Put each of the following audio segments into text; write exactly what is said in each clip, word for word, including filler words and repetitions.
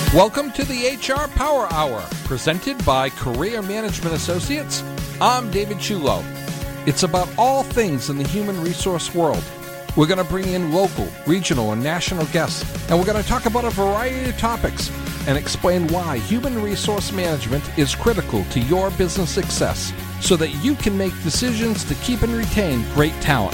Welcome to the H R Power Hour, presented by Career Management Associates. I'm David Chulo. It's about all things in the human resource world. We're going to bring in local, regional, and national guests, and we're going to talk about a variety of topics and explain why human resource management is critical to your business success so that you can make decisions to keep and retain great talent.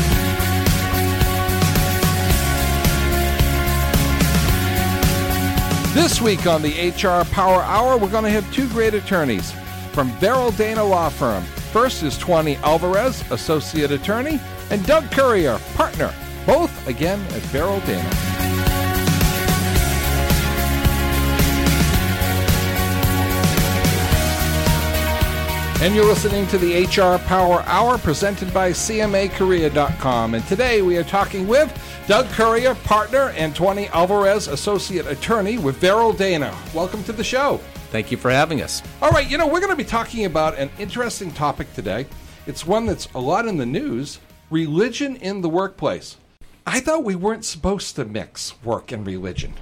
This week on the H R Power Hour, we're going to have two great attorneys from Verrill Dana Law Firm. First is Tony Alvarez, Associate Attorney, and Doug Currier, Partner, both again at Verrill Dana. And you're listening to the H R Power Hour presented by C M A Career dot com. And today we are talking with Doug Currier, Partner, and Tony Alvarez, Associate Attorney with Verrill Dana. Welcome to the show. Thank you for having us. All right, you know, we're going to be talking about an interesting topic today. It's one that's a lot in the news, religion in the workplace. I thought we weren't supposed to mix work and religion.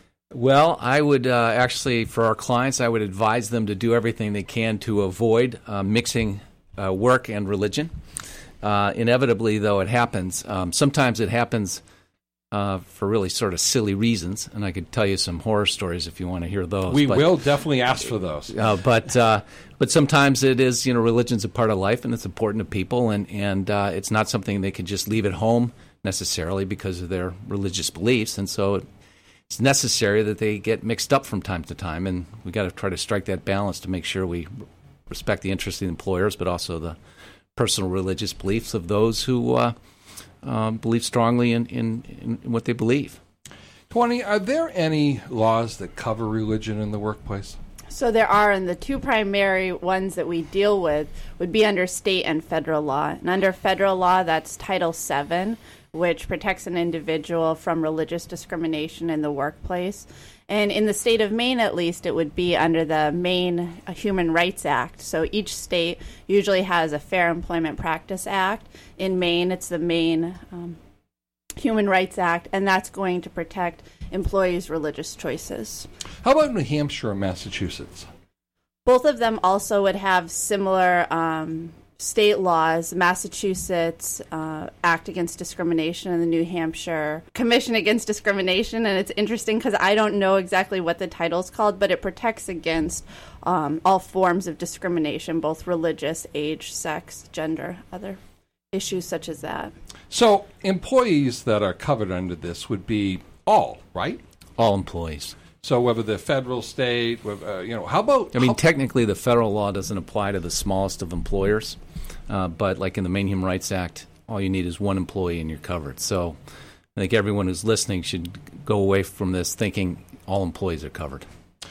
Well, I would uh, actually, for our clients, I would advise them to do everything they can to avoid uh, mixing uh, work and religion. Uh, inevitably, though, it happens. Um, sometimes it happens uh, for really sort of silly reasons, and I could tell you some horror stories if you want to hear those. We but, will definitely ask for those. Uh, but uh, but sometimes it is, you know, religion's a part of life, and it's important to people, and, and uh, it's not something they can just leave at home necessarily because of their religious beliefs, and so it, it's necessary that they get mixed up from time to time, and we got to try to strike that balance to make sure we respect the interests of the employers, but also the personal religious beliefs of those who uh, uh, believe strongly in, in, in what they believe. Tony, are there any laws that cover religion in the workplace? So there are, and the two primary ones that we deal with would be under state and federal law. And under federal law, that's Title seven, which protects an individual from religious discrimination in the workplace. And in the state of Maine, at least, it would be under the Maine Human Rights Act. So each state usually has a Fair Employment Practice Act. In Maine, it's the Maine um, Human Rights Act, and that's going to protect employees' religious choices. How about New Hampshire and Massachusetts? Both of them also would have similar um, state laws. Massachusetts uh, Act Against Discrimination and the New Hampshire Commission Against Discrimination. And it's interesting because I don't know exactly what the title's called, but it protects against um, all forms of discrimination, both religious, age, sex, gender, other issues such as that. So employees that are covered under this would be all, right? All employees. So whether they're federal, state, uh, you know, how about... I mean, how, technically the federal law doesn't apply to the smallest of employers, uh, but like in the Maine Human Rights Act, all you need is one employee and you're covered. So I think everyone who's listening should go away from this thinking all employees are covered.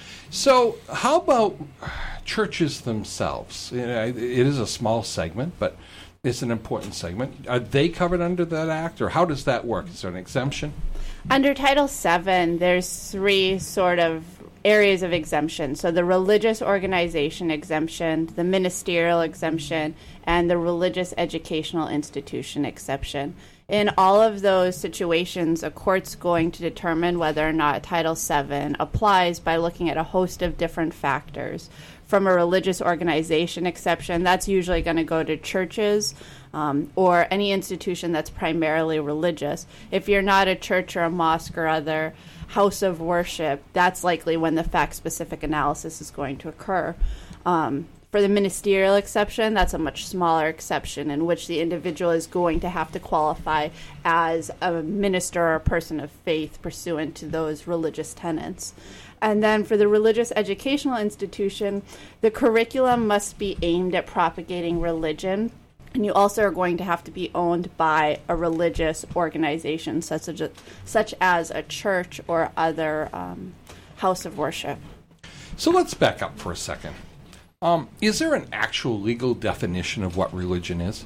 So how about churches themselves? You know, it is a small segment, but it's an important segment. Are they covered under that act, or how does that work? Is there an exemption? Under Title seven, there's three sort of areas of exemption. So the religious organization exemption, the ministerial exemption, and the religious educational institution exception. In all of those situations, a court's going to determine whether or not Title seven applies by looking at a host of different factors. From a religious organization exception, that's usually going to go to churches um, or any institution that's primarily religious. If you're not a church or a mosque or other house of worship, that's likely when the fact-specific analysis is going to occur. Um, for the ministerial exception, that's a much smaller exception in which the individual is going to have to qualify as a minister or a person of faith pursuant to those religious tenets. And then for the religious educational institution, the curriculum must be aimed at propagating religion. And you also are going to have to be owned by a religious organization, such as a, such as a church or other um, house of worship. So let's back up for a second. Um, is there an actual legal definition of what religion is?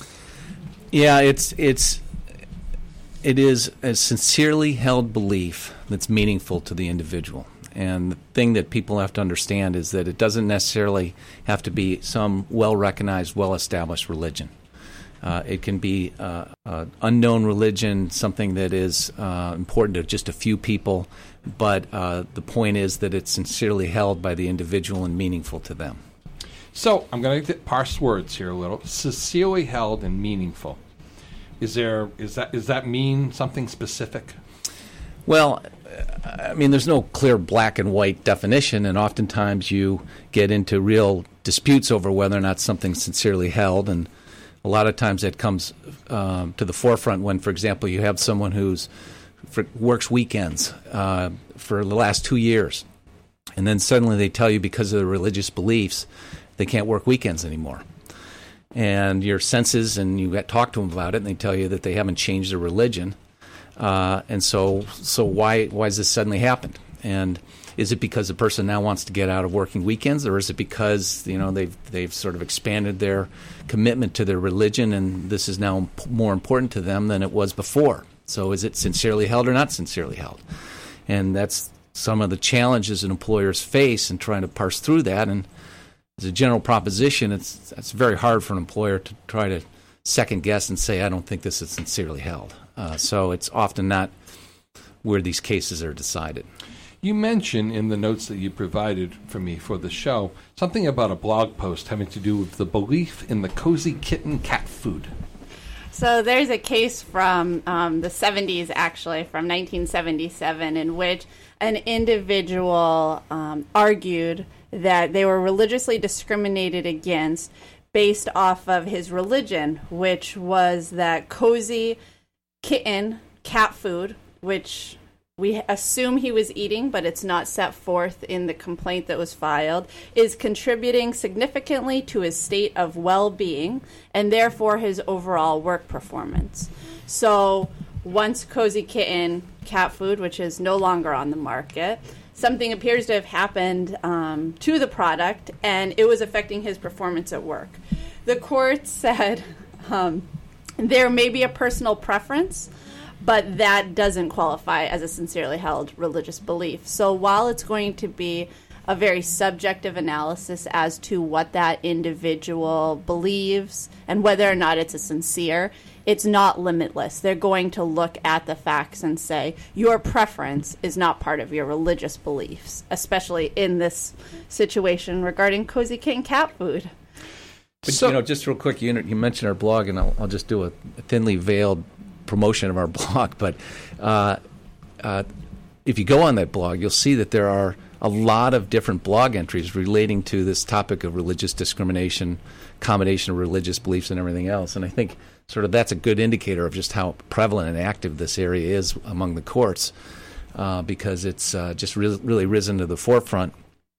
Yeah, it's it's it is a sincerely held belief that's meaningful to the individual. And the thing that people have to understand is that it doesn't necessarily have to be some well-recognized, well-established religion. Uh, it can be uh, uh, unknown religion, something that is uh, important to just a few people, but uh, the point is that it's sincerely held by the individual and meaningful to them. So I'm going to parse words here a little. Sincerely held and meaningful. Is there is that is that mean something specific? Well, I mean, there's no clear black and white definition, and oftentimes you get into real disputes over whether or not something's sincerely held, and a lot of times that comes um, to the forefront when, for example, you have someone who's for, works weekends uh, for the last two years, and then suddenly they tell you because of their religious beliefs they can't work weekends anymore. And your senses, and you get talk to them about it, and they tell you that they haven't changed their religion. Uh, and so, so why why has this suddenly happened? And is it because the person now wants to get out of working weekends, or is it because you know they've they've sort of expanded their commitment to their religion, and this is now imp- more important to them than it was before? So, is it sincerely held or not sincerely held? And that's some of the challenges that employers face in trying to parse through that. And as a general proposition, it's it's very hard for an employer to try to second guess and say, I don't think this is sincerely held. Uh, so it's often not where these cases are decided. You mentioned in the notes that you provided for me for the show something about a blog post having to do with the belief in the cozy kitten cat food. So there's a case from um, the seventies, actually, from nineteen seventy-seven, in which an individual um, argued that they were religiously discriminated against based off of his religion, which was that cozy kitten cat food, which we assume he was eating, but it's not set forth in the complaint that was filed, is contributing significantly to his state of well-being and therefore his overall work performance. So once Cozy Kitten cat food, which is no longer on the market, something appears to have happened um, to the product, and it was affecting his performance at work. The court said um, there may be a personal preference, but that doesn't qualify as a sincerely held religious belief. So while it's going to be a very subjective analysis as to what that individual believes and whether or not it's a sincere, it's not limitless. They're going to look at the facts and say, your preference is not part of your religious beliefs, especially in this situation regarding Cozy Kitten cat food. But, so, you know, just real quick, you, you mentioned our blog, and I'll, I'll just do a, a thinly veiled promotion of our blog. But uh, uh, if you go on that blog, you'll see that there are a lot of different blog entries relating to this topic of religious discrimination, accommodation of religious beliefs, and everything else. And I think sort of that's a good indicator of just how prevalent and active this area is among the courts, uh, because it's uh, just re- really risen to the forefront,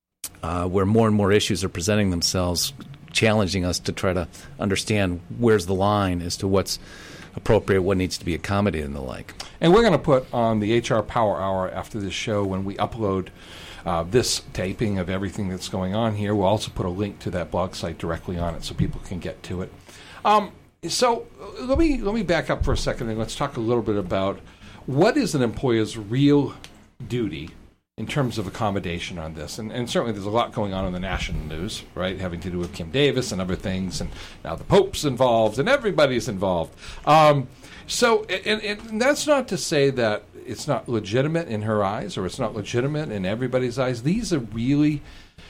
uh, where more and more issues are presenting themselves, challenging us to try to understand where's the line as to what's appropriate, what needs to be accommodated, and the like. And we're going to put on the H R Power Hour after this show, when we upload uh, this taping of everything that's going on here, we'll also put a link to that blog site directly on it so people can get to it. Um, so uh, let me let me back up for a second and let's talk a little bit about what is an employer's real duty in terms of accommodation on this. And, and certainly there's a lot going on in the national news, right, having to do with Kim Davis and other things, and now the Pope's involved, and everybody's involved. Um, so, and, and that's not to say that it's not legitimate in her eyes, or it's not legitimate in everybody's eyes. These are really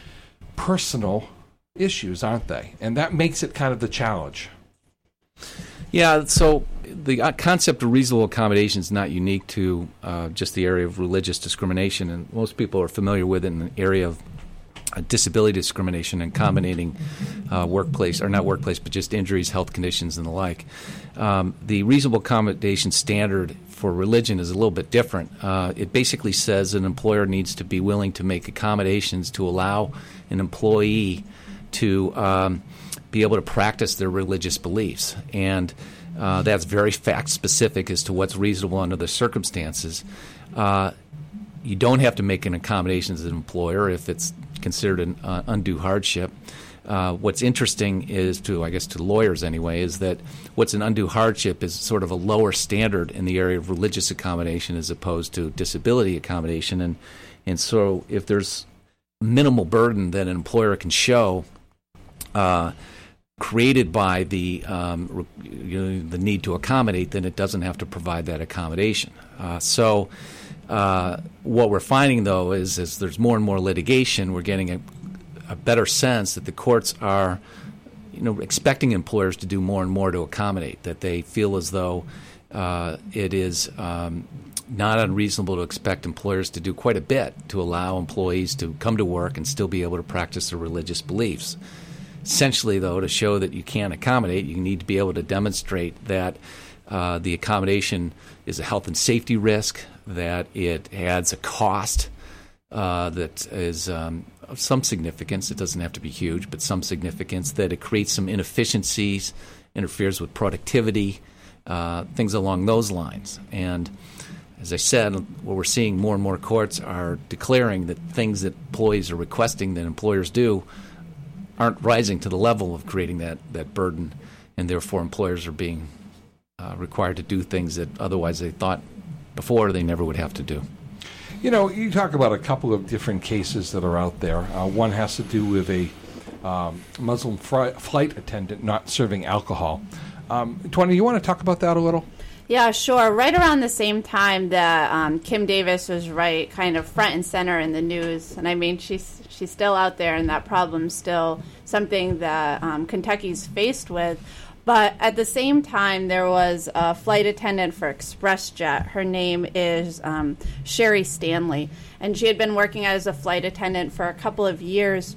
personal issues, aren't they? And that makes it kind of the challenge. Yeah, so the concept of reasonable accommodation is not unique to uh, just the area of religious discrimination, and most people are familiar with it in the area of uh, disability discrimination and accommodating uh, workplace, or not workplace, but just injuries, health conditions, and the like. Um, the reasonable accommodation standard for religion is a little bit different. Uh, it basically says an employer needs to be willing to make accommodations to allow an employee to um, be able to practice their religious beliefs, and uh, that's very fact-specific as to what's reasonable under the circumstances. Uh, you don't have to make an accommodation as an employer if it's considered an uh, undue hardship. Uh, what's interesting is, to I guess to lawyers anyway, is that what's an undue hardship is sort of a lower standard in the area of religious accommodation as opposed to disability accommodation, and and so if there's minimal burden that an employer can show, uh, created by the um, you know, the need to accommodate, then it doesn't have to provide that accommodation. Uh, so uh, what we're finding, though, is as there's more and more litigation, we're getting a, a better sense that the courts are, you know, expecting employers to do more and more to accommodate, that they feel as though uh, it is um, not unreasonable to expect employers to do quite a bit to allow employees to come to work and still be able to practice their religious beliefs. Essentially, though, to show that you can accommodate, you need to be able to demonstrate that uh, the accommodation is a health and safety risk, that it adds a cost uh, that is um, of some significance. It doesn't have to be huge, but some significance, that it creates some inefficiencies, interferes with productivity, uh, things along those lines. And as I said, what we're seeing, more and more courts are declaring that things that employees are requesting that employers do aren't rising to the level of creating that, that burden, and therefore employers are being uh, required to do things that otherwise they thought before they never would have to do. You know, you talk about a couple of different cases that are out there. Uh, one has to do with a um, Muslim fri- flight attendant not serving alcohol. Um, Tawanda, you want to talk about that a little? Yeah, sure. Right around the same time that um, Kim Davis was right, kind of front and center in the news. And I mean, she's she's still out there, and that problem's still something that um, Kentucky's faced with. But at the same time, there was a flight attendant for ExpressJet. Her name is um, Sherry Stanley, and she had been working as a flight attendant for a couple of years.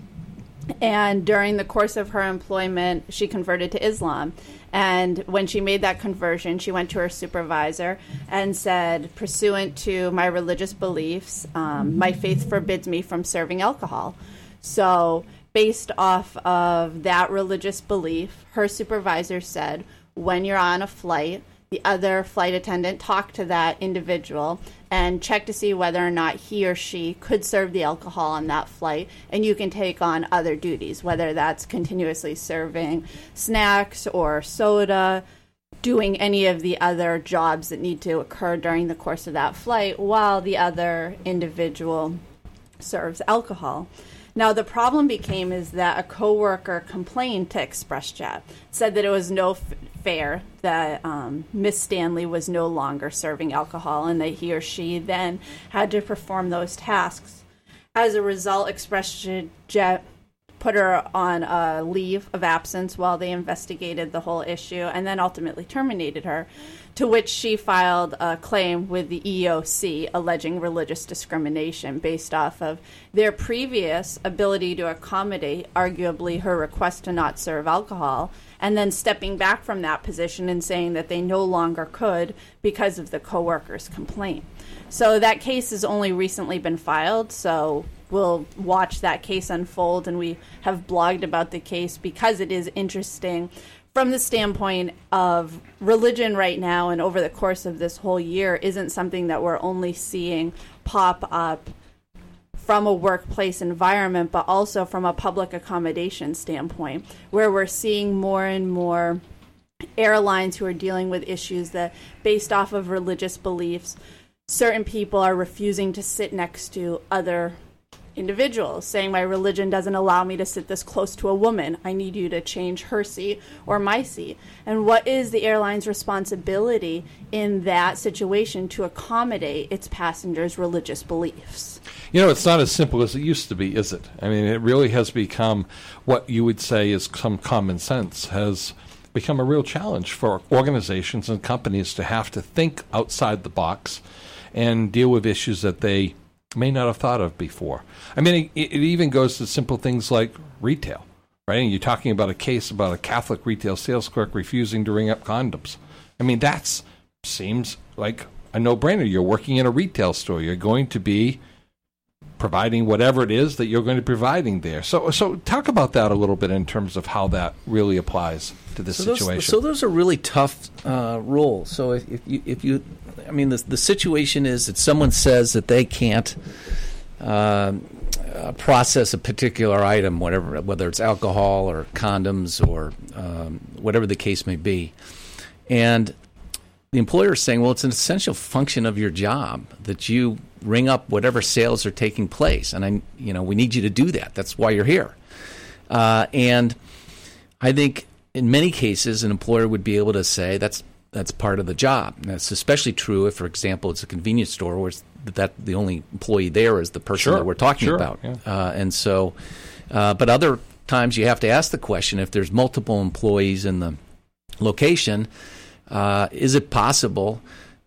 And during the course of her employment, she converted to Islam. And when she made that conversion, she went to her supervisor and said, pursuant to my religious beliefs, um, my faith forbids me from serving alcohol. So based off of that religious belief, her supervisor said, when you're on a flight, the other flight attendant talk to that individual and check to see whether or not he or she could serve the alcohol on that flight, and you can take on other duties, whether that's continuously serving snacks or soda, doing any of the other jobs that need to occur during the course of that flight while the other individual serves alcohol. Now, the problem became is that a coworker complained to ExpressJet, said that it was no f- fair that um, Miss Stanley was no longer serving alcohol and that he or she then had to perform those tasks. As a result, ExpressJet put her on a leave of absence while they investigated the whole issue and then ultimately terminated her, to which she filed a claim with the E E O C alleging religious discrimination based off of their previous ability to accommodate, arguably, her request to not serve alcohol, and then stepping back from that position and saying that they no longer could because of the coworker's complaint. So that case has only recently been filed, so we'll watch that case unfold, and we have blogged about the case because it is interesting from the standpoint of religion right now and over the course of this whole year isn't something that we're only seeing pop up from a workplace environment, but also from a public accommodation standpoint, where we're seeing more and more airlines who are dealing with issues that, based off of religious beliefs, certain people are refusing to sit next to other individuals, saying my religion doesn't allow me to sit this close to a woman. I need you to change her seat or my seat. And what is the airline's responsibility in that situation to accommodate its passengers' religious beliefs? You know, it's not as simple as it used to be, is it? I mean, it really has become what you would say is some common sense, has become a real challenge for organizations and companies to have to think outside the box and deal with issues that they may not have thought of before. I mean, it, it even goes to simple things like retail, right? And you're talking about a case about a Catholic retail sales clerk refusing to ring up condoms. I mean, that seems like a no-brainer. You're working in a retail store. You're going to be providing whatever it is that you're going to be providing there. So, so talk about that a little bit in terms of how that really applies to this so situation. Those, so those are really tough uh, rules. So if, if you, if you, I mean, the the situation is that someone says that they can't uh, uh, process a particular item, whatever, whether it's alcohol or condoms or um, whatever the case may be, and the employer is saying, well, it's an essential function of your job that you ring up whatever sales are taking place, and I, you know, we need you to do that. That's why you're here. Uh, and I think in many cases, an employer would be able to say that's that's part of the job. And that's especially true if, for example, it's a convenience store where it's, that the only employee there is the person sure, that we're talking sure, about. Yeah. Uh, and so, uh, but other times you have to ask the question, if there's multiple employees in the location, uh, is it possible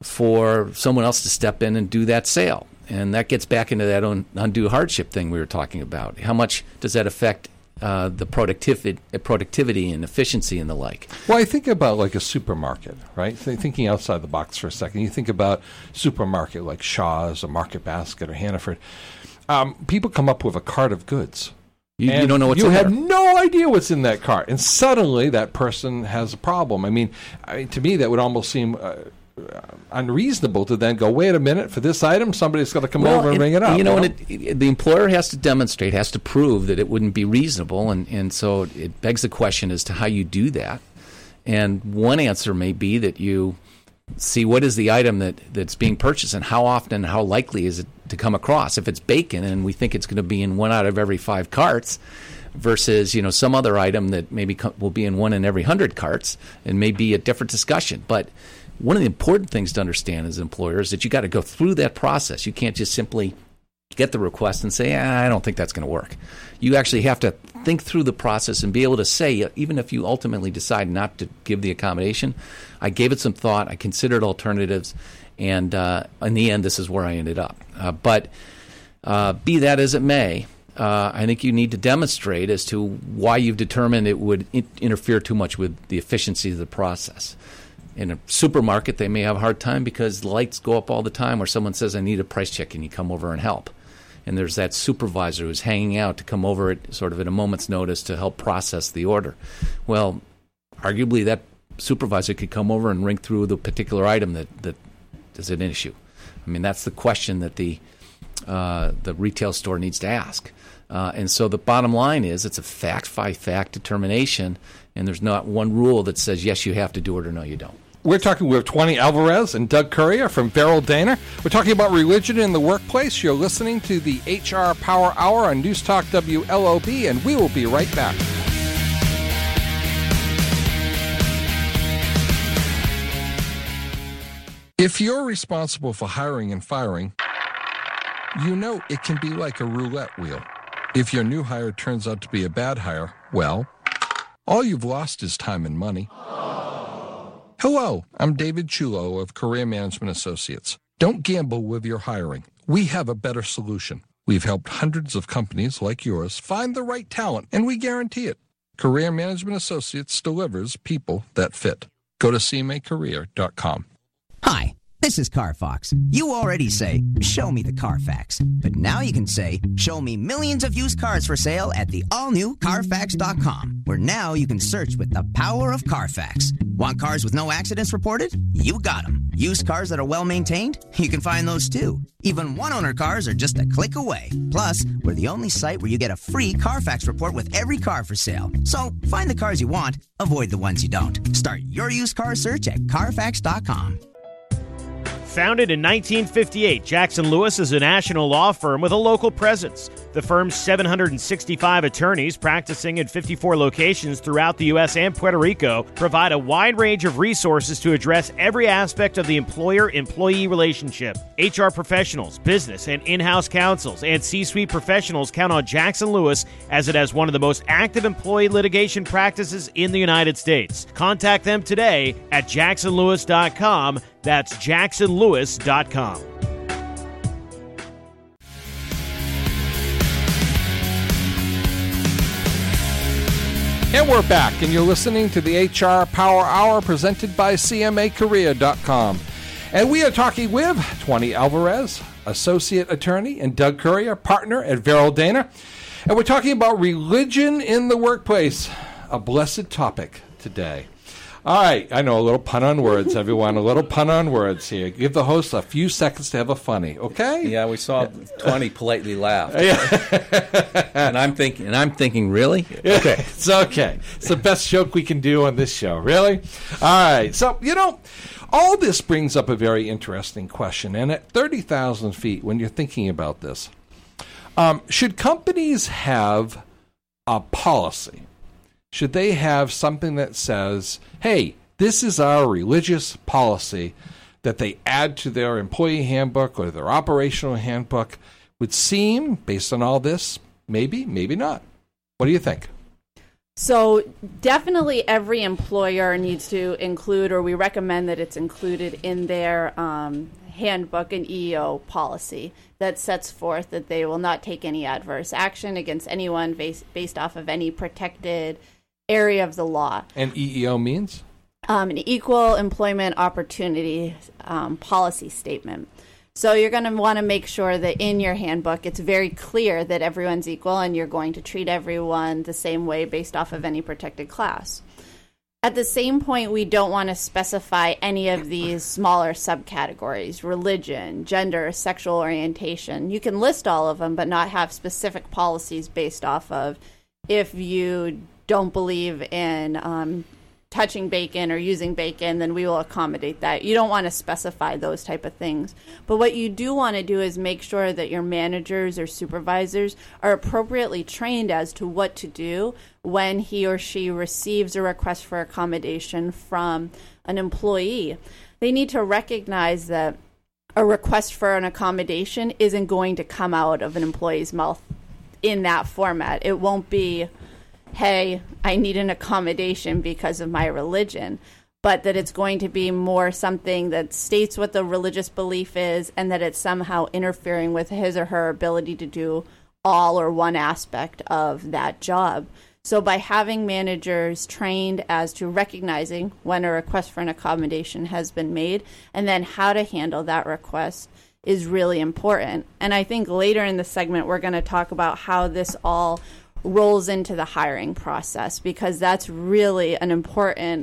for someone else to step in and do that sale? And that gets back into that un- undue hardship thing we were talking about. How much does that affect uh, the productivity, productivity and efficiency and the like? Well, I think about like a supermarket, right? So thinking outside the box for a second. You think about supermarket like Shaw's or Market Basket or Hannaford. Um, people come up with a cart of goods. You, you don't know what's you in there. have no idea what's in that cart. And suddenly that person has a problem. I mean, I mean to me, that would almost seem uh, unreasonable to then go, wait a minute, for this item, somebody's got to come well, over and it, bring it up. You know, you know? and it, it, the employer has to demonstrate, has to prove that it wouldn't be reasonable. And, and so it begs the question as to how you do that. And one answer may be that you see what is the item that, that's being purchased and how often, how likely is it to come across. If it's bacon and we think it's going to be in one out of every five carts versus, you know, some other item that maybe co- will be in one in every hundred carts, and may be a different discussion. But one of the important things to understand as an employer is that you got to go through that process. You can't just simply get the request and say, ah, I don't think that's going to work. You actually have to think through the process and be able to say, even if you ultimately decide not to give the accommodation, I gave it some thought, I considered alternatives, and uh, in the end, this is where I ended up. Uh, but uh, be that as it may, uh, I think you need to demonstrate as to why you've determined it would in- interfere too much with the efficiency of the process. In a supermarket, they may have a hard time because the lights go up all the time, or someone says, I need a price check, and you come over and help. And there's that supervisor who's hanging out to come over at sort of at a moment's notice to help process the order. Well, arguably that supervisor could come over and ring through the particular item that, that is an issue. I mean, that's the question that the uh, the retail store needs to ask. Uh, and so the bottom line is it's a fact-by-fact determination, and there's not one rule that says, yes, you have to do it or no, you don't. We're talking with Twenty Alvarez and Doug Courier from Verrill Dana. We're talking about religion in the workplace. You're listening to the H R Power Hour on News Talk W L O B, and we will be right back. If you're responsible for hiring and firing, you know it can be like a roulette wheel. If your new hire turns out to be a bad hire, well, all you've lost is time and money. Hello, I'm David Chulo of Career Management Associates. Don't gamble with your hiring. We have a better solution. We've helped hundreds of companies like yours find the right talent, and we guarantee it. Career Management Associates delivers people that fit. Go to c m a career dot com. Hi, this is CarFox. You already say, show me the Carfax. But now you can say, show me millions of used cars for sale at the all-new Carfax dot com, where now you can search with the power of Carfax. Want cars with no accidents reported? You got them. Used cars that are well-maintained? You can find those too. Even one-owner cars are just a click away. Plus, we're the only site where you get a free Carfax report with every car for sale. So, find the cars you want, avoid the ones you don't. Start your used car search at Carfax dot com. Founded in nineteen fifty-eight, Jackson Lewis is a national law firm with a local presence. The firm's seven hundred sixty-five attorneys practicing in fifty-four locations throughout the U S and Puerto Rico provide a wide range of resources to address every aspect of the employer-employee relationship. H R professionals, business and in-house counsels, and C-suite professionals count on Jackson Lewis as it has one of the most active employee litigation practices in the United States. Contact them today at jackson lewis dot com. That's jackson lewis dot com. And we're back, and you're listening to the H R Power Hour presented by c m a career dot com. And we are talking with Twenty Alvarez, Associate Attorney, and Doug Courier, Partner at Verrill Dana. And we're talking about religion in the workplace, a blessed topic today. All right, I know, a little pun on words, everyone. A little pun on words here. Give the host a few seconds to have a funny, okay? Yeah, we saw Twenty politely laugh. and I'm thinking, and I'm thinking, really? Okay, it's okay. It's the best joke we can do on this show, really? All right, so, you know, all this brings up a very interesting question. And at thirty thousand feet, when you're thinking about this, um, should companies have a policy should they have something that says, hey, this is our religious policy, that they add to their employee handbook or their operational handbook? Would seem, based on all this, maybe, maybe not. What do you think? So definitely every employer needs to include, or we recommend that it's included in their um, handbook, an E E O policy that sets forth that they will not take any adverse action against anyone based, based off of any protected area of the law. And E E O means? Um, an equal employment opportunity um, policy statement. So you're going to want to make sure that in your handbook it's very clear that everyone's equal and you're going to treat everyone the same way based off of any protected class. At the same point, we don't want to specify any of these smaller subcategories: religion, gender, sexual orientation. You can list all of them, but not have specific policies based off of if you don't believe in um, touching bacon or using bacon, then we will accommodate that. You don't want to specify those type of things. But what you do want to do is make sure that your managers or supervisors are appropriately trained as to what to do when he or she receives a request for accommodation from an employee. They need to recognize that a request for an accommodation isn't going to come out of an employee's mouth in that format. It won't be, hey, I need an accommodation because of my religion, but that it's going to be more something that states what the religious belief is and that it's somehow interfering with his or her ability to do all or one aspect of that job. So by having managers trained as to recognizing when a request for an accommodation has been made and then how to handle that request is really important. And I think later in the segment we're going to talk about how this all rolls into the hiring process, because that's really an important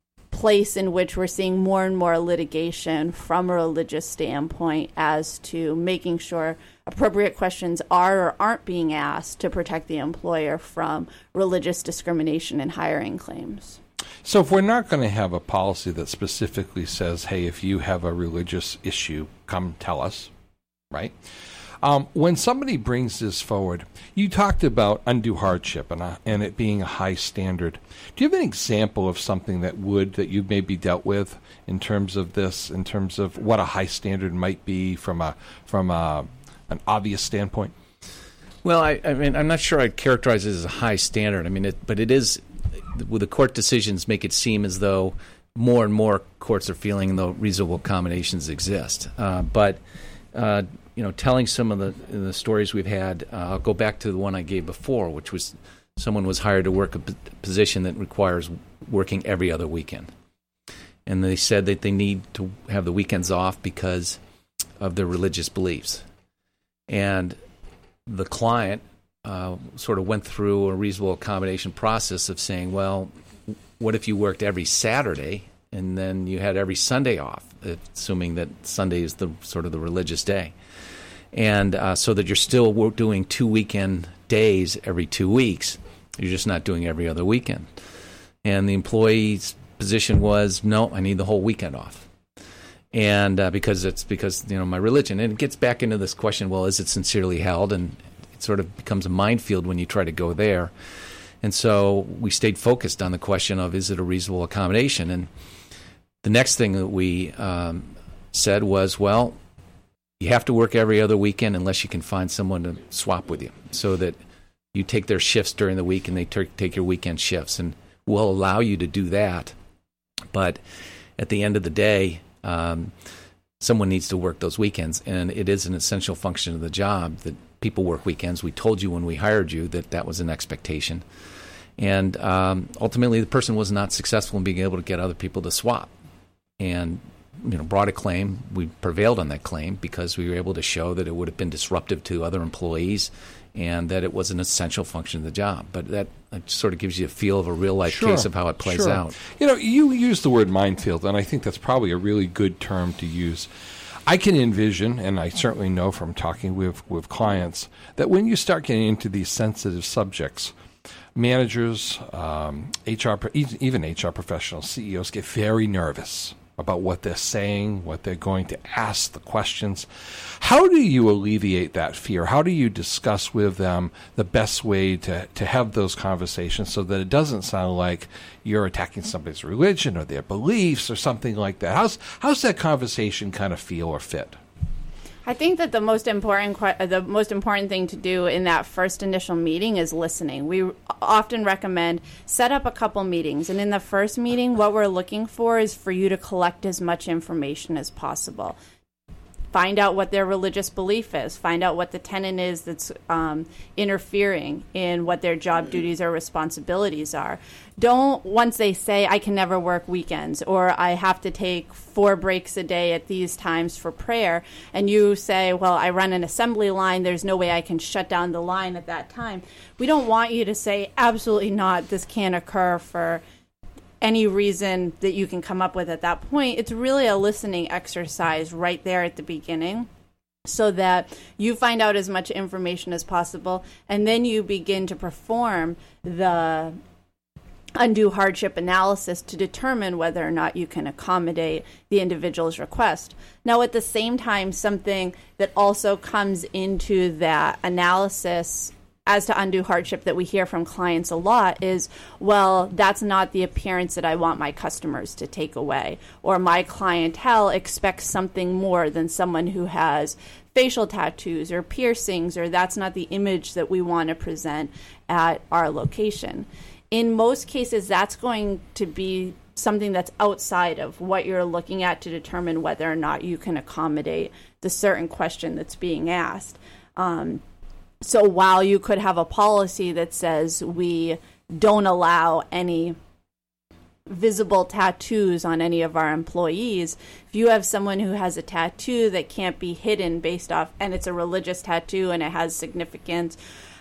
place in which we're seeing more and more litigation from a religious standpoint as to making sure appropriate questions are or aren't being asked to protect the employer from religious discrimination in hiring claims. So if we're not going to have a policy that specifically says, hey, if you have a religious issue, come tell us, right? Um, when somebody brings this forward, you talked about undue hardship and, a, and it being a high standard. Do you have an example of something that would, that you've maybe dealt with in terms of this, in terms of what a high standard might be from a from a, an obvious standpoint? Well, I, I mean, I'm not sure I'd characterize it as a high standard. I mean, it, but it is, with the court decisions make it seem as though more and more courts are feeling though reasonable accommodations exist. Uh, but uh, you know, telling some of the the stories we've had, uh, I'll go back to the one I gave before, which was someone was hired to work a p- position that requires working every other weekend. And they said that they need to have the weekends off because of their religious beliefs. And the client uh, sort of went through a reasonable accommodation process of saying, well, what if you worked every Saturday and then you had every Sunday off, assuming that Sunday is the sort of the religious day? And uh, so that you're still doing two weekend days every two weeks. You're just not doing every other weekend. And the employee's position was, no, I need the whole weekend off. And uh, because it's because, you know, my religion. And it gets back into this question, well, is it sincerely held? And it sort of becomes a minefield when you try to go there. And so we stayed focused on the question of, is it a reasonable accommodation? And the next thing that we um, said was, well, you have to work every other weekend unless you can find someone to swap with you, so that you take their shifts during the week and they ter- take your weekend shifts. And we'll allow you to do that. But at the end of the day, um, someone needs to work those weekends. And it is an essential function of the job that people work weekends. We told you when we hired you that that was an expectation. And um, ultimately, the person was not successful in being able to get other people to swap. And you know, brought a claim. We prevailed on that claim because we were able to show that it would have been disruptive to other employees and that it was an essential function of the job. But that, that sort of gives you a feel of a real-life Sure, case of how it plays sure. out. You know, you use the word minefield, and I think that's probably a really good term to use. I can envision, and I certainly know from talking with, with clients, that when you start getting into these sensitive subjects, managers, um, H R, even H R professionals, C E Os get very nervous. about what they're saying, what they're going to ask, the questions. How do you alleviate that fear? How do you discuss with them the best way to, to have those conversations so that it doesn't sound like you're attacking somebody's religion or their beliefs or something like that? How's, how's that conversation kind of feel or fit? I think that the most important que- the most important thing to do in that first initial meeting is listening. We often recommend set up a couple meetings, and in the first meeting, what we're looking for is for you to collect as much information as possible. Find out what their religious belief is. Find out what the tenant is that's um, interfering in what their job duties or responsibilities are. Don't, once they say, I can never work weekends, or I have to take four breaks a day at these times for prayer, and you say, well, I run an assembly line, there's no way I can shut down the line at that time. We don't want you to say, absolutely not, this can't occur for any reason that you can come up with at that point. It's really a listening exercise right there at the beginning so that you find out as much information as possible, and then you begin to perform the undue hardship analysis to determine whether or not you can accommodate the individual's request. Now, at the same time, something that also comes into that analysis as to undue hardship that we hear from clients a lot is, well, that's not the appearance that I want my customers to take away, or my clientele expects something more than someone who has facial tattoos or piercings, or that's not the image that we want to present at our location. In most cases, that's going to be something that's outside of what you're looking at to determine whether or not you can accommodate the certain question that's being asked. Um, So while you could have a policy that says we don't allow any visible tattoos on any of our employees, if you have someone who has a tattoo that can't be hidden based off, and it's a religious tattoo and it has significance,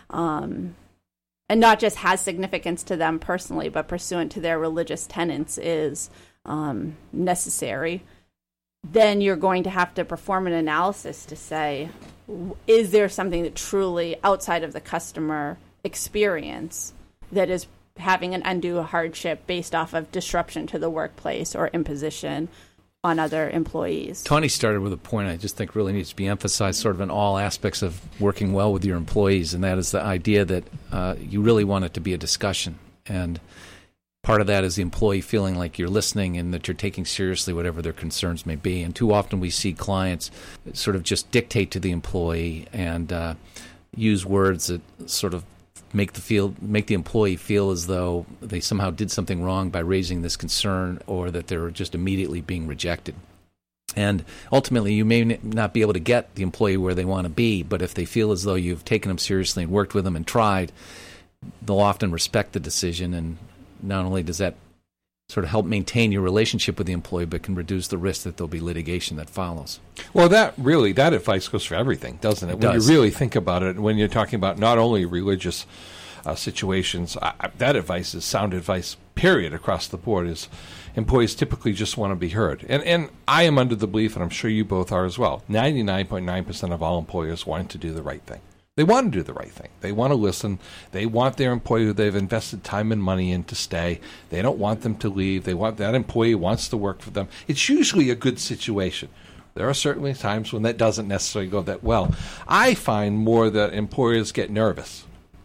um, and not just has significance to them personally, but pursuant to their religious tenets is um, necessary, then you're going to have to perform an analysis to say, is there something that truly outside of the customer experience that is having an undue hardship based off of disruption to the workplace or imposition on other employees? Tawny started with a point I just think really needs to be emphasized sort of in all aspects of working well with your employees, and that is the idea that uh, you really want it to be a discussion. And part of that is the employee feeling like you're listening and that you're taking seriously whatever their concerns may be. And too often we see clients sort of just dictate to the employee and uh, use words that sort of make the feel make the employee feel as though they somehow did something wrong by raising this concern, or that they're just immediately being rejected. And ultimately, you may not be able to get the employee where they want to be, but if they feel as though you've taken them seriously and worked with them and tried, they'll often respect the decision. And not only does that sort of help maintain your relationship with the employee, but can reduce the risk that there'll be litigation that follows. Well, that really, that advice goes for everything, doesn't it? It when does. you really think about it, when you're talking about not only religious uh, situations, I, that advice is sound advice, period, across the board, is employees typically just want to be heard. And and I am under the belief, and I'm sure you both are as well, ninety-nine point nine percent of all employers want to do the right thing. They want to do the right thing. They want to listen. They want their employee who they've invested time and money in to stay. They don't want them to leave. They want that employee wants to work for them. It's usually a good situation. There are certainly times when that doesn't necessarily go that well. I find more that employers get nervous.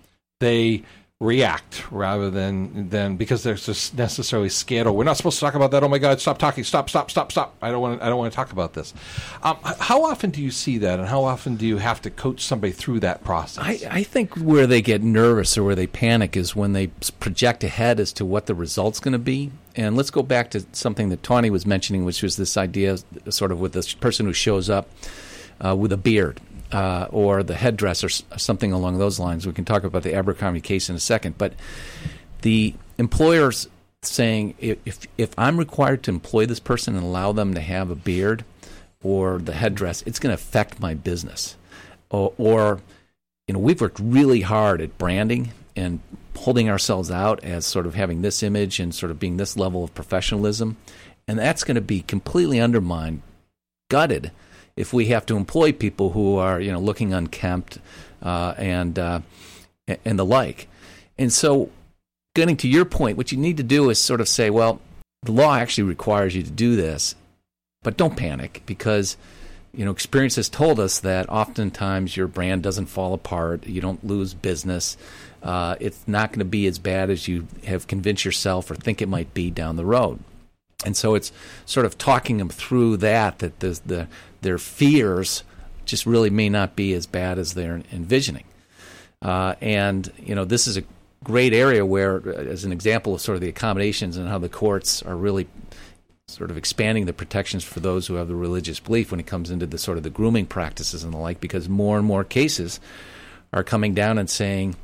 They react rather than than because they're just necessarily scared. Or we're not supposed to talk about that. Oh my God! Stop talking! Stop! Stop! Stop! Stop! I don't want. To, I don't want to talk about this. Um, how often do you see that, and how often do you have to coach somebody through that process? I, I think where they get nervous or where they panic is when they project ahead as to what the result's going to be. And let's go back to something that Tawny was mentioning, which was this idea, sort of with this person who shows up uh, with a beard. Uh, or the headdress, or s- something along those lines. We can talk about the Abercrombie case in a second. But the employer's saying, if if I'm required to employ this person and allow them to have a beard or the headdress, it's going to affect my business. Or, or, you know, we've worked really hard at branding and holding ourselves out as sort of having this image and sort of being this level of professionalism. And that's going to be completely undermined, gutted, if we have to employ people who are, you know, looking unkempt uh, and uh, and the like. And so, getting to your point, what you need to do is sort of say, well, the law actually requires you to do this, But don't panic, because you know experience has told us that oftentimes your brand doesn't fall apart. You don't lose business. Uh, it's not going to be as bad as you have convinced yourself or think it might be down the road. And so it's sort of talking them through that, that the, the, their fears just really may not be as bad as they're envisioning. Uh, and, you know, this is a great area where, as an example of sort of the accommodations and how the courts are really sort of expanding the protections for those who have the religious belief when it comes into the sort of the grooming practices and the like, because more and more cases are coming down and saying,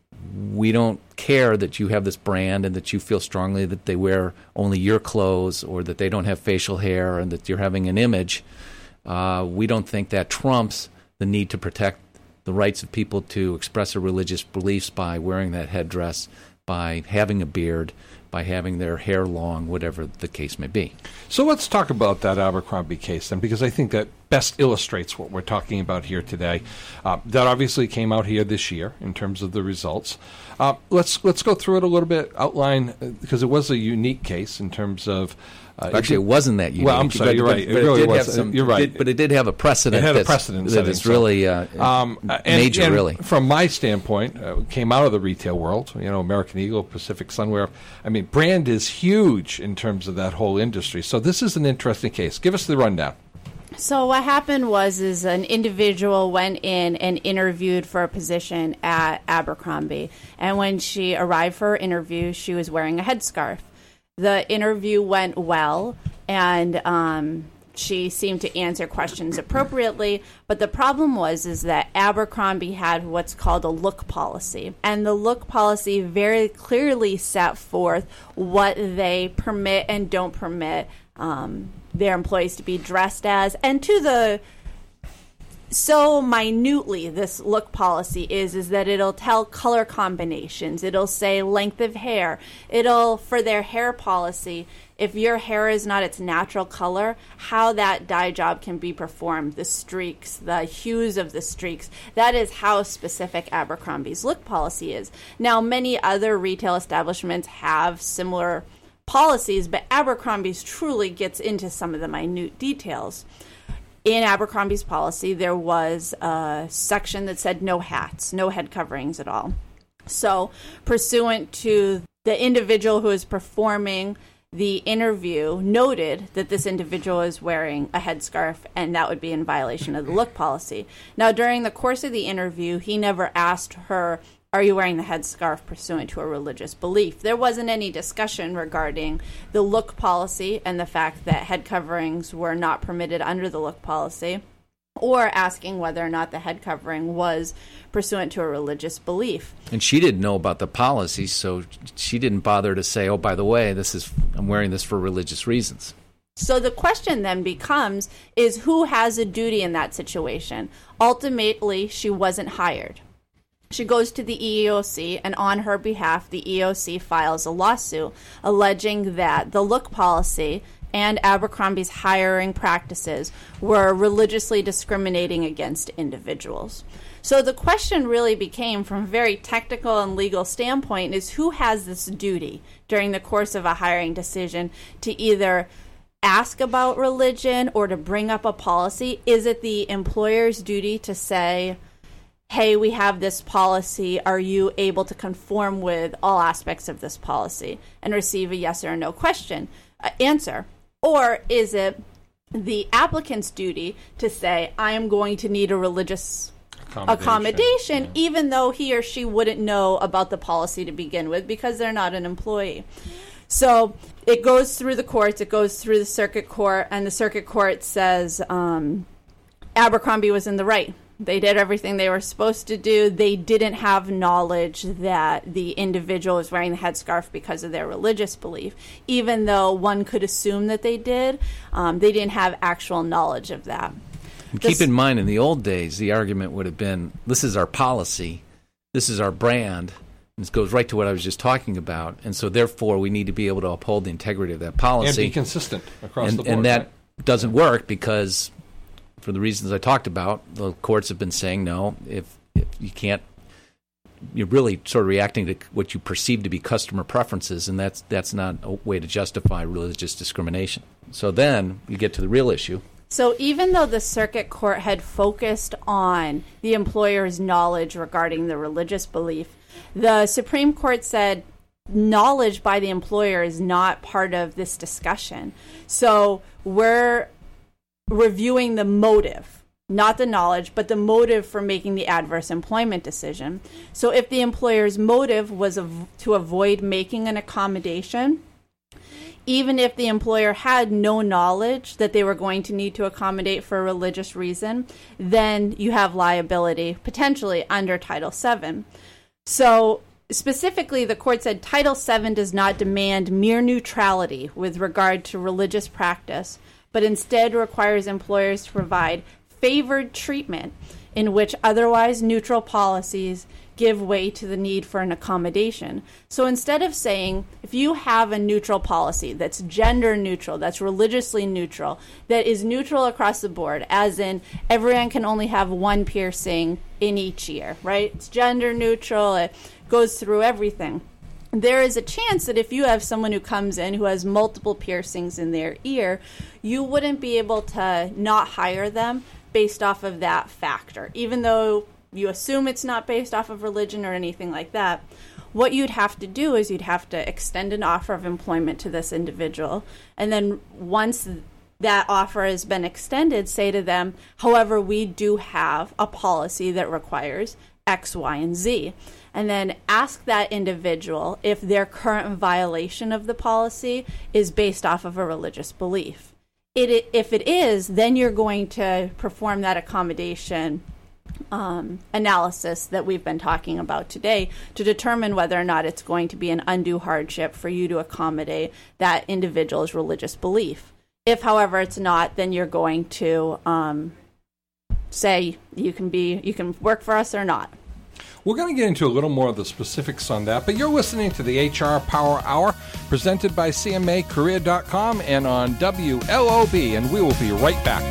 we don't care that you have this brand and that you feel strongly that they wear only your clothes or that they don't have facial hair and that you're having an image. Uh, we don't think that trumps the need to protect the rights of people to express their religious beliefs by wearing that headdress, by having a beard, by having their hair long, whatever the case may be. So let's talk about that Abercrombie case then, because I think that best illustrates what we're talking about here today. Uh, that obviously came out here this year in terms of the results. Uh, let's let's go through it a little bit, outline, uh, because it was a unique case in terms of... Uh, Actually, it, it wasn't that unique. Well, I'm sorry, but, you're but, right. But it really it did was. have some, you're right. It did, but it did have a precedent. It had a that's, precedent that setting, is really uh, um, and, major, and really. From my standpoint, uh, came out of the retail world, you know, American Eagle, Pacific Sunwear. I mean, brand is huge in terms of that whole industry. So this is an interesting case. Give us the rundown. So what happened was is an individual went in and interviewed for a position at Abercrombie. And when she arrived for her interview, she was wearing a headscarf. The interview went well, and um, she seemed to answer questions appropriately. But the problem was is that Abercrombie had what's called a look policy. And the look policy very clearly set forth what they permit and don't permit um, their employees to be dressed as. And to the... So minutely, this look policy is is that it'll tell color combinations. It'll say length of hair. It'll, for their hair policy, if your hair is not its natural color, how that dye job can be performed, the streaks, the hues of the streaks. That is how specific Abercrombie's look policy is. Now, many other retail establishments have similar policies, but Abercrombie's truly gets into some of the minute details. In Abercrombie's policy, there was a section that said no hats, no head coverings at all. So, pursuant to the individual who is performing the interview, noted that this individual is wearing a headscarf, and that would be in violation of the look policy. Now, during the course of the interview, he never asked her, are you wearing the headscarf pursuant to a religious belief? There wasn't any discussion regarding the look policy and the fact that head coverings were not permitted under the look policy, or asking whether or not the head covering was pursuant to a religious belief. And she didn't know about the policy, so she didn't bother to say, oh, by the way, this is I'm wearing this for religious reasons. So the question then becomes, is who has a duty in that situation? Ultimately, she wasn't hired. She goes to the E E O C, and on her behalf, the E E O C files a lawsuit alleging that the look policy and Abercrombie's hiring practices were religiously discriminating against individuals. So the question really became, from a very technical and legal standpoint, is who has this duty during the course of a hiring decision to either ask about religion or to bring up a policy? Is it the employer's duty to say, hey, we have this policy, are you able to conform with all aspects of this policy, and receive a yes or a no question uh, answer? Or is it the applicant's duty to say, I am going to need a religious accommodation, accommodation yeah. even though he or she wouldn't know about the policy to begin with because they're not an employee? So it goes through the courts, it goes through the circuit court, and the circuit court says um, Abercrombie was in the right. They did everything they were supposed to do. They didn't have knowledge that the individual was wearing the headscarf because of their religious belief. Even though one could assume that they did, um, they didn't have actual knowledge of that. And keep in mind, in the old days, the argument would have been, this is our policy, this is our brand, and this goes right to what I was just talking about, and so therefore we need to be able to uphold the integrity of that policy. And be consistent across and, the board. And that right? doesn't work because, for the reasons I talked about, the courts have been saying, no, if, if you can't, you're really sort of reacting to what you perceive to be customer preferences, and that's that's not a way to justify religious discrimination. So then you get to the real issue. So even though the circuit court had focused on the employer's knowledge regarding the religious belief, the Supreme Court said knowledge by the employer is not part of this discussion. So we're reviewing the motive, not the knowledge, but the motive for making the adverse employment decision. So if the employer's motive was av- to avoid making an accommodation, even if the employer had no knowledge that they were going to need to accommodate for a religious reason, then you have liability potentially under Title seven. So specifically, the court said Title seven does not demand mere neutrality with regard to religious practice, but instead requires employers to provide favored treatment in which otherwise neutral policies give way to the need for an accommodation. So instead of saying, if you have a neutral policy that's gender neutral, that's religiously neutral, that is neutral across the board, as in everyone can only have one piercing in each ear, right? It's gender neutral, it goes through everything. There is a chance that if you have someone who comes in who has multiple piercings in their ear, you wouldn't be able to not hire them based off of that factor, even though you assume it's not based off of religion or anything like that. What you'd have to do is you'd have to extend an offer of employment to this individual, and then once that offer has been extended, say to them, however, we do have a policy that requires X, Y, and Z. And then ask that individual if their current violation of the policy is based off of a religious belief. It, if it is, then you're going to perform that accommodation um, analysis that we've been talking about today to determine whether or not it's going to be an undue hardship for you to accommodate that individual's religious belief. If, however, it's not, then you're going to um, say you can be you can work for us or not. We're going to get into a little more of the specifics on that, but you're listening to the H R Power Hour presented by C M A Career dot com and on W L O B, and we will be right back.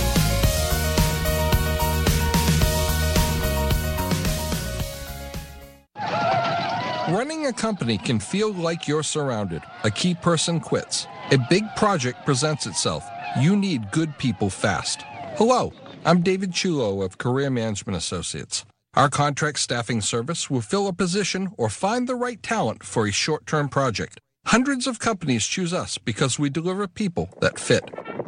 Running a company can feel like you're surrounded. A key person quits. A big project presents itself. You need good people fast. Hello, I'm David Chulo of Career Management Associates. Our contract staffing service will fill a position or find the right talent for a short-term project. Hundreds of companies choose us because we deliver people that fit.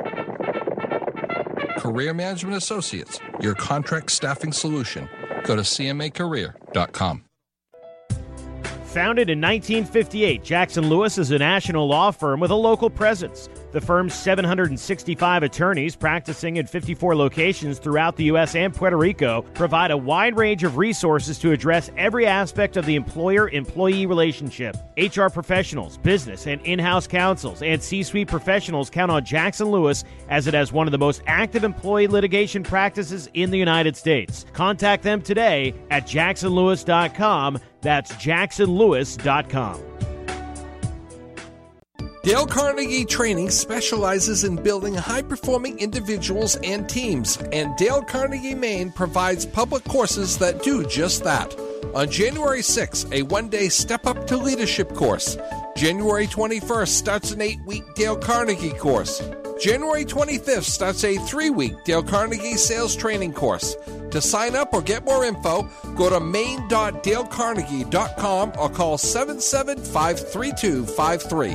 Career Management Associates, your contract staffing solution. Go to C M A Career dot com. Founded in nineteen fifty-eight, Jackson Lewis is a national law firm with a local presence. The firm's seven hundred sixty-five attorneys practicing in fifty-four locations throughout the U S and Puerto Rico provide a wide range of resources to address every aspect of the employer-employee relationship. H R professionals, business and in-house counsels, and C-suite professionals count on Jackson Lewis as it has one of the most active employee litigation practices in the United States. Contact them today at jackson lewis dot com. That's jackson lewis dot com. Dale Carnegie Training specializes in building high-performing individuals and teams, and Dale Carnegie Maine provides public courses that do just that. On January sixth, a one-day Step Up to Leadership course. January twenty-first starts an eight-week Dale Carnegie course. January twenty-fifth starts a three-week Dale Carnegie Sales Training course. To sign up or get more info, go to maine dot dale carnegie dot com or call seven seven five, three two five three.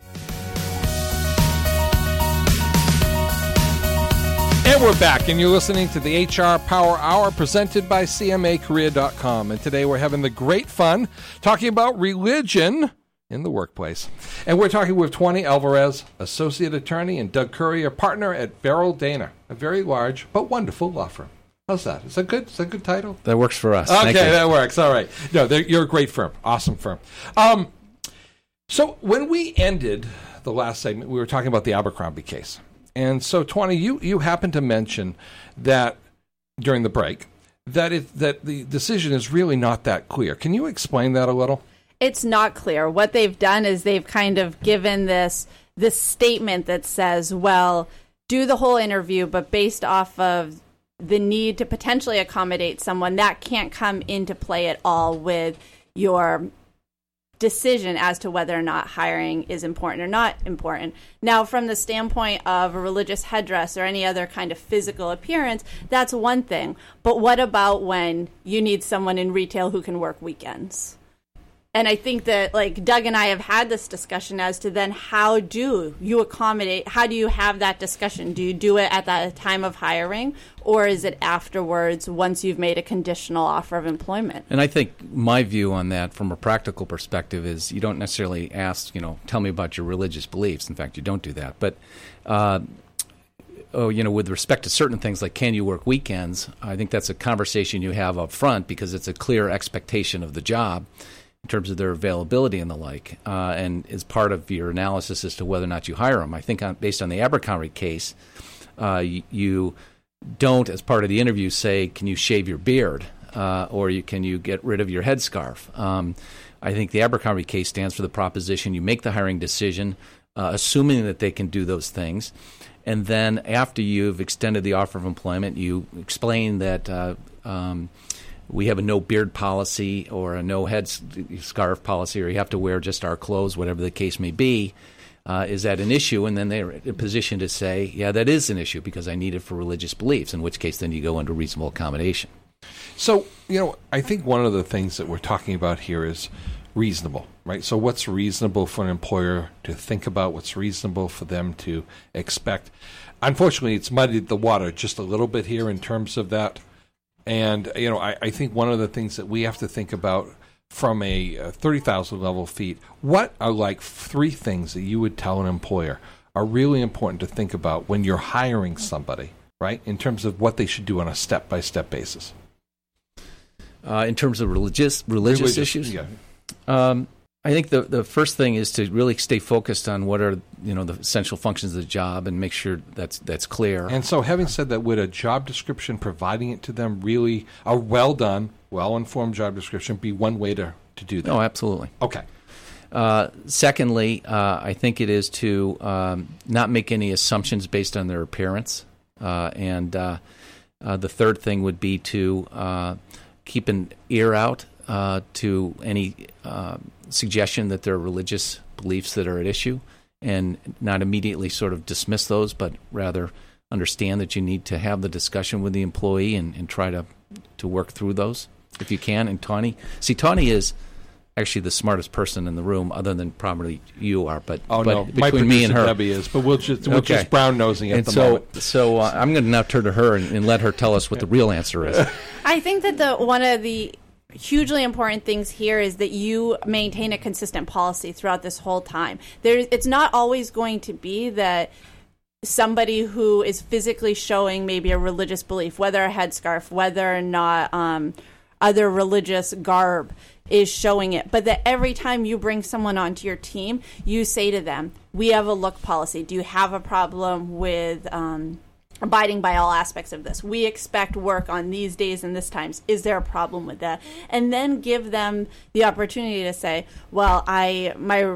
And we're back, and you're listening to the H R Power Hour presented by C M A Career dot com. And today we're having the great fun talking about religion in the workplace. And we're talking with Tawny Alvarez, Associate Attorney, and Doug Curry, a partner at Beryl Dana, a very large but wonderful law firm. How's that? Is that good? Is that a good title? That works for us. Okay, that works. All right. No, you're a great firm. Awesome firm. Um, so when we ended the last segment, we were talking about the Abercrombie case. And so, Tawny, you, you happened to mention that during the break that it, that the decision is really not that clear. Can you explain that a little? It's not clear. What they've done is they've kind of given this this statement that says, well, do the whole interview, but based off of the need to potentially accommodate someone, that can't come into play at all with your decision as to whether or not hiring is important or not important. Now, from the standpoint of a religious headdress or any other kind of physical appearance, that's one thing. But what about when you need someone in retail who can work weekends? And I think that, like, Doug and I have had this discussion as to then how do you accommodate, how do you have that discussion? Do you do it at the time of hiring, or is it afterwards once you've made a conditional offer of employment? And I think my view on that from a practical perspective is you don't necessarily ask, you know, tell me about your religious beliefs. In fact, you don't do that. But, uh, oh, you know, with respect to certain things like can you work weekends, I think that's a conversation you have up front because it's a clear expectation of the job in terms of their availability and the like, uh, and is part of your analysis as to whether or not you hire them. I think on, based on the Abercrombie case, uh, you, you don't, as part of the interview, say, can you shave your beard, uh, or you, can you get rid of your headscarf? Um, I think the Abercrombie case stands for the proposition you make the hiring decision, uh, assuming that they can do those things, and then after you've extended the offer of employment, you explain that uh, um, we have a no beard policy or a no head scarf policy, or you have to wear just our clothes, whatever the case may be. Uh, is that an issue? And then they're in a position to say, yeah, that is an issue because I need it for religious beliefs, in which case then you go into reasonable accommodation. So, you know, I think one of the things that we're talking about here is reasonable, right? So what's reasonable for an employer to think about, what's reasonable for them to expect. Unfortunately, it's muddied the water just a little bit here in terms of that. And, you know, I, I think one of the things that we have to think about from a uh, thirty thousand level feet, what are like three things that you would tell an employer are really important to think about when you're hiring somebody, right, in terms of what they should do on a step-by-step basis? Uh, in terms of religious religious, religious issues? Yeah. Um, I think the the first thing is to really stay focused on what are, you know, the essential functions of the job and make sure that's that's clear. And so having said that, would a job description, providing it to them, really a well done, well-informed job description be one way to, to do that? Oh, absolutely. Okay. Uh, secondly, uh, I think it is to um, not make any assumptions based on their appearance. Uh, and uh, uh, the third thing would be to uh, keep an ear out uh, to any uh, suggestion that there are religious beliefs that are at issue, and not immediately sort of dismiss those, but rather understand that you need to have the discussion with the employee and, and try to to work through those if you can. And Tawny, see, Tawny is actually the smartest person in the room, other than probably you are. But oh but no, between my producer me and her, Debbie is. But we'll just we're okay. just brown nosing at and the so, moment. So uh, I'm going to now turn to her and, and let her tell us what the real answer is. I think that the one of the hugely important things here is that you maintain a consistent policy throughout this whole time. There, it's not always going to be that somebody who is physically showing maybe a religious belief, whether a headscarf, whether or not um, other religious garb is showing it, but that every time you bring someone onto your team, you say to them, we have a look policy. Do you have a problem with um, abiding by all aspects of this? We expect work on these days and this times. Is there a problem with that? And then give them the opportunity to say, well, I my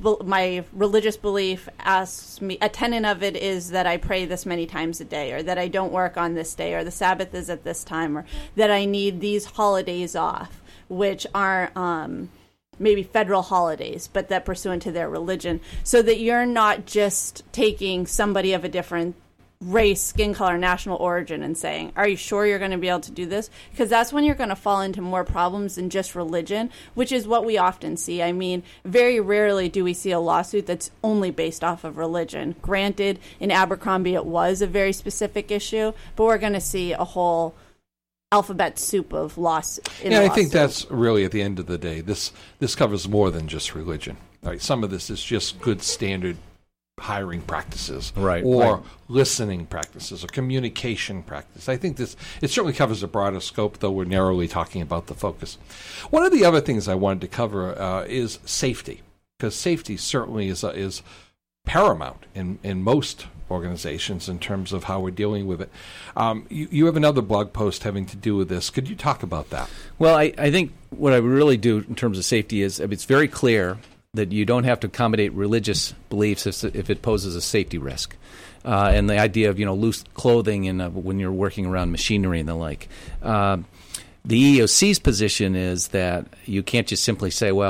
my religious belief asks me, a tenet of it is that I pray this many times a day, or that I don't work on this day, or the Sabbath is at this time, or that I need these holidays off, which aren't um, maybe federal holidays, but that pursuant to their religion, so that you're not just taking somebody of a different race, skin color, national origin and saying, are you sure you're going to be able to do this? Because that's when you're going to fall into more problems than just religion, which is what we often see. I mean, very rarely do we see a lawsuit that's only based off of religion. Granted, in Abercrombie it was a very specific issue, but we're going to see a whole alphabet soup of loss. In yeah, the I lawsuit. think that's really, at the end of the day, this this covers more than just religion. Right? Some of this is just good standard hiring practices, right, or right. listening practices, or communication practice. I think this it certainly covers a broader scope, though we're narrowly talking about the focus. One of the other things I wanted to cover uh, is safety, because safety certainly is uh, is paramount in, in most organizations in terms of how we're dealing with it. Um, you, you have another blog post having to do with this. Could you talk about that? Well, I, I think what I really do in terms of safety is, I mean, it's very clear that you don't have to accommodate religious beliefs if, if it poses a safety risk. Uh, and the idea of, you know, loose clothing and uh, when you're working around machinery and the like. Uh, the E E O C's position is that you can't just simply say, well,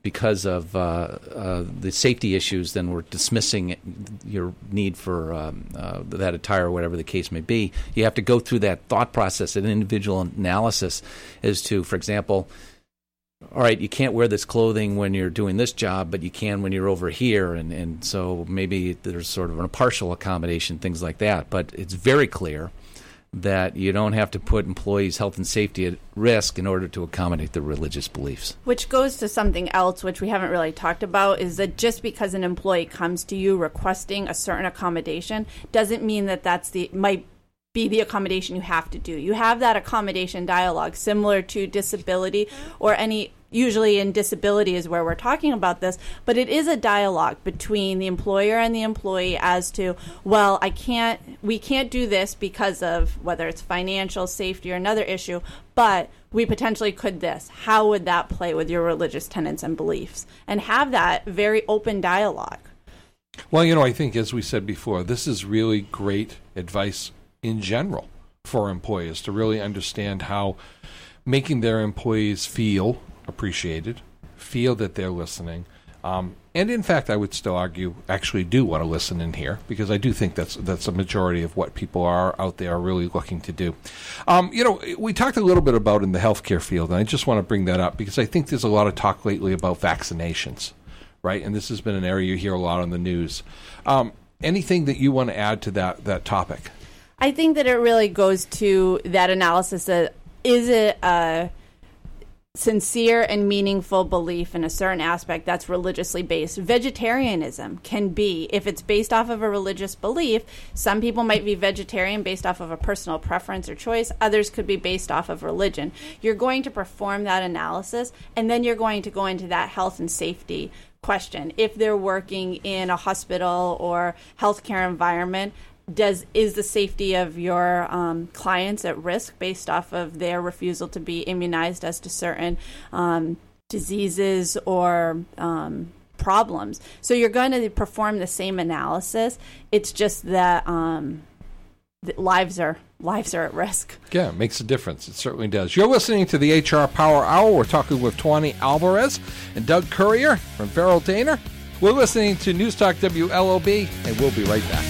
because of uh, uh, the safety issues, then we're dismissing your need for um, uh, that attire, or whatever the case may be. You have to go through that thought process, an individual analysis as to, for example, all right, you can't wear this clothing when you're doing this job, but you can when you're over here. And, and so maybe there's sort of a partial accommodation, things like that. But it's very clear that you don't have to put employees' health and safety at risk in order to accommodate their religious beliefs. Which goes to something else, which we haven't really talked about, is that just because an employee comes to you requesting a certain accommodation doesn't mean that that's the might be the accommodation you have to do. You have that accommodation dialogue similar to disability or any, usually in disability is where we're talking about this, but it is a dialogue between the employer and the employee as to, well, I can't, we can't do this because of whether it's financial, safety, or another issue, but we potentially could this. How would that play with your religious tenets and beliefs? And have that very open dialogue. Well, you know, I think, as we said before, this is really great advice in general for employers to really understand how making their employees feel appreciated, feel that they're listening, um, and in fact, I would still argue actually do want to listen in here, because I do think that's that's a majority of what people are out there are really looking to do. Um, you know, we talked a little bit about in the healthcare field, and I just want to bring that up because I think there's a lot of talk lately about vaccinations, right? And this has been an area you hear a lot on the news. Um, anything that you want to add to that that topic? I think that it really goes to that analysis that is it a sincere and meaningful belief in a certain aspect that's religiously based. Vegetarianism can be, if it's based off of a religious belief, some people might be vegetarian based off of a personal preference or choice. Others could be based off of religion. You're going to perform that analysis, and then you're going to go into that health and safety question. If they're working in a hospital or healthcare environment, Does is the safety of your um, clients at risk based off of their refusal to be immunized as to certain um, diseases or um, problems? So you're going to perform the same analysis. It's just that, um, that lives are lives are at risk. Yeah, it makes a difference. It certainly does. You're listening to the H R Power Hour. We're talking with Tawny Alvarez and Doug Courier from Verrill Dahner. We're listening to News Talk W L O B, and we'll be right back.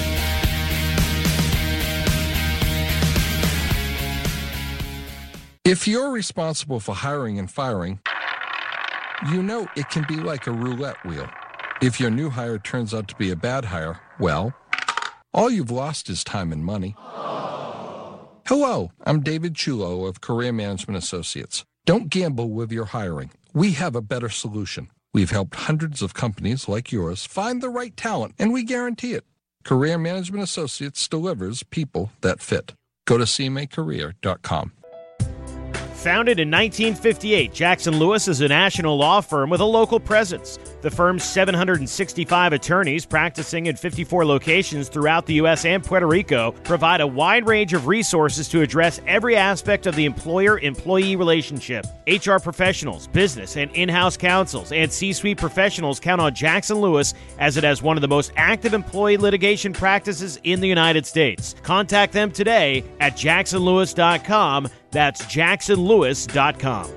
If you're responsible for hiring and firing, you know it can be like a roulette wheel. If your new hire turns out to be a bad hire, well, all you've lost is time and money. Hello, I'm David Chulo of Career Management Associates. Don't gamble with your hiring. We have a better solution. We've helped hundreds of companies like yours find the right talent, and we guarantee it. Career Management Associates delivers people that fit. Go to c m a career dot com. Founded in nineteen fifty-eight, Jackson Lewis is a national law firm with a local presence. The firm's seven hundred sixty-five attorneys practicing in fifty-four locations throughout the U S and Puerto Rico provide a wide range of resources to address every aspect of the employer-employee relationship. H R professionals, business and in-house counsels, and C-suite professionals count on Jackson Lewis as it has one of the most active employee litigation practices in the United States. Contact them today at jackson lewis dot com. That's jackson lewis dot com.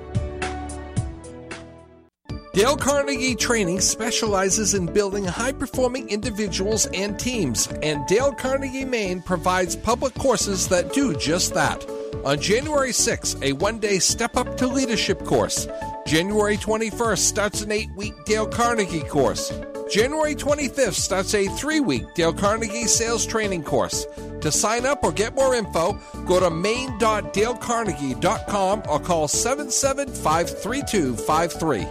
Dale Carnegie Training specializes in building high-performing individuals and teams, and Dale Carnegie Maine provides public courses that do just that. On January sixth, a one-day Step Up to Leadership course. January twenty-first starts an eight-week Dale Carnegie course. January twenty-fifth starts a three-week Dale Carnegie Sales Training course. To sign up or get more info, go to maine dot dale carnegie dot com or call seven seven five, three two five three.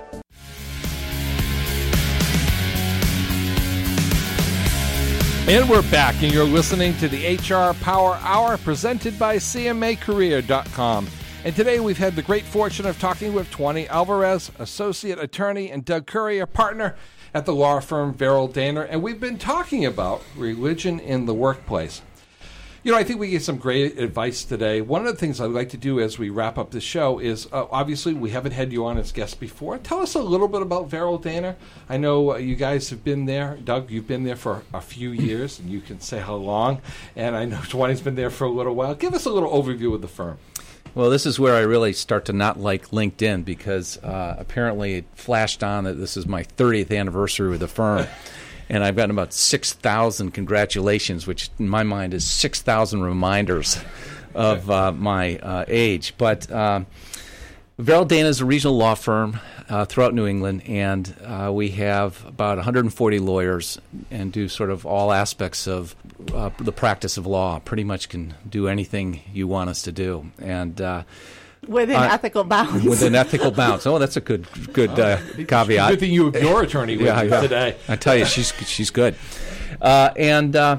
And we're back, and you're listening to the H R Power Hour presented by c m a career dot com. And today we've had the great fortune of talking with Tawny Alvarez, Associate Attorney, and Doug Courier, Partner at the law firm Verrill Dahner. And we've been talking about religion in the workplace. You know, I think we gave some great advice today. One of the things I'd like to do as we wrap up the show is, uh, obviously, we haven't had you on as guest before. Tell us a little bit about Verrill Dahner. I know uh, you guys have been there. Doug, you've been there for a few years, and you can say how long. And I know Tawny's been there for a little while. Give us a little overview of the firm. Well, this is where I really start to not like LinkedIn because uh, apparently it flashed on that this is my thirtieth anniversary with the firm. And I've gotten about six thousand congratulations, which in my mind is six thousand reminders of uh, my uh, age. But uh, Verrill Dana is a regional law firm uh, throughout New England, and uh, we have about one hundred forty lawyers and do sort of all aspects of uh, the practice of law. Pretty much can do anything you want us to do. And uh, Within uh, ethical bounds. Within ethical bounds. Oh, that's a good good uh, caveat. Good thing you have your attorney with yeah, you yeah. today. I tell you, she's she's good. Uh, and uh,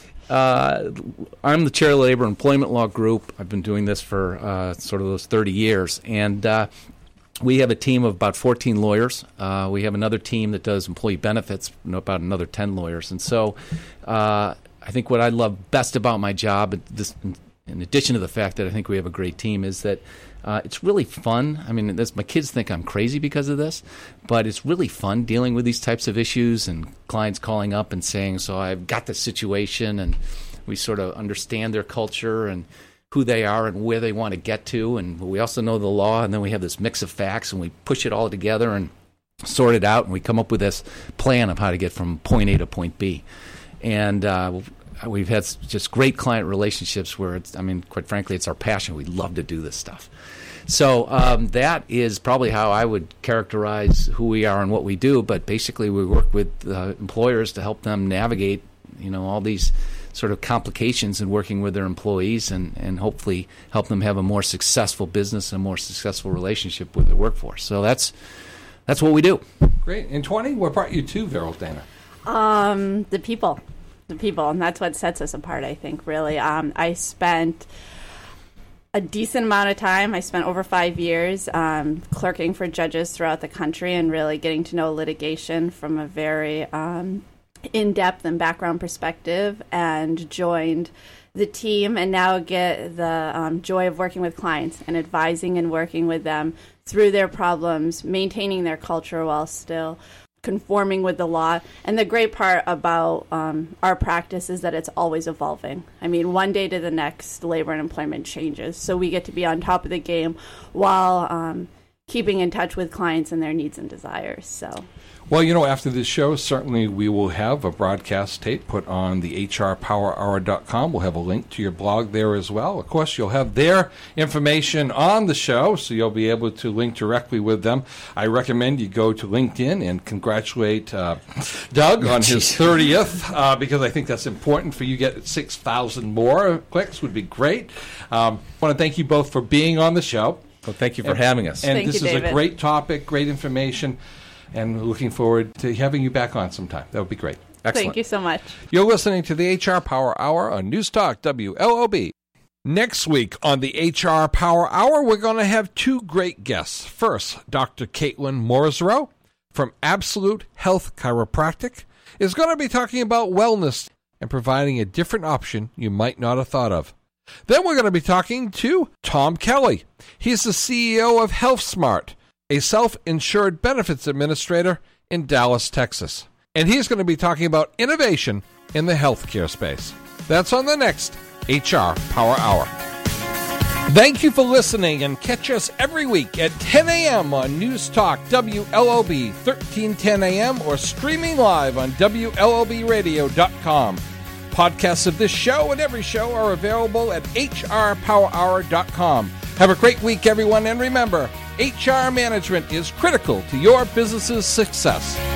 uh, I'm the chair of the Labor Employment Law Group. I've been doing this for uh, sort of those thirty years. And uh, we have a team of about fourteen lawyers. Uh, we have another team that does employee benefits, about another ten lawyers. And so uh, I think what I love best about my job, this, in addition to the fact that I think we have a great team, is that Uh, it's really fun. I mean, this, my kids think I'm crazy because of this, but it's really fun dealing with these types of issues and clients calling up and saying, so I've got this situation, and we sort of understand their culture and who they are and where they want to get to, and we also know the law, and then we have this mix of facts, and we push it all together and sort it out, and we come up with this plan of how to get from point A to point B. And uh, we've had just great client relationships where, it's, I mean, quite frankly, it's our passion. We love to do this stuff. So um, that is probably how I would characterize who we are and what we do. But basically, we work with uh, employers to help them navigate, you know, all these sort of complications in working with their employees, and, and hopefully help them have a more successful business and a more successful relationship with their workforce. So that's that's what we do. Great. And twenty, what brought you to Verrill Dana? Um, the people, the people, and that's what sets us apart, I think, really. Um, I spent a decent amount of time. I spent over five years um, clerking for judges throughout the country and really getting to know litigation from a very um, in-depth and background perspective, and joined the team and now get the um, joy of working with clients and advising and working with them through their problems, maintaining their culture while still conforming with the law. And the great part about um, our practice is that it's always evolving. I mean, one day to the next, labor and employment changes. So we get to be on top of the game while um, keeping in touch with clients and their needs and desires. So, well, you know, after this show, certainly we will have a broadcast tape put on the H R power hour dot com. We'll have a link to your blog there as well. Of course, you'll have their information on the show, so you'll be able to link directly with them. I recommend you go to LinkedIn and congratulate uh, Doug on his thirtieth, uh, because I think that's important for you to get six thousand more clicks would be great. Um, I want to thank you both for being on the show. Well, thank you for and, having us. And thank this you, is David. a great topic, great information, and looking forward to having you back on sometime. That would be great. Excellent. Thank you so much. You're listening to the H R Power Hour on News Talk W L O B. Next week on the H R Power Hour, we're going to have two great guests. First, Doctor Caitlin Morsrow from Absolute Health Chiropractic is going to be talking about wellness and providing a different option you might not have thought of. Then we're going to be talking to Tom Kelly. He's the C E O of HealthSmart, a self-insured benefits administrator in Dallas, Texas. And he's going to be talking about innovation in the healthcare space. That's on the next H R Power Hour. Thank you for listening, and catch us every week at ten a.m. on News Talk W L O B, thirteen ten a.m., or streaming live on W L O B radio dot com. Podcasts of this show and every show are available at H R power hour dot com. Have a great week, everyone, and remember, H R management is critical to your business's success.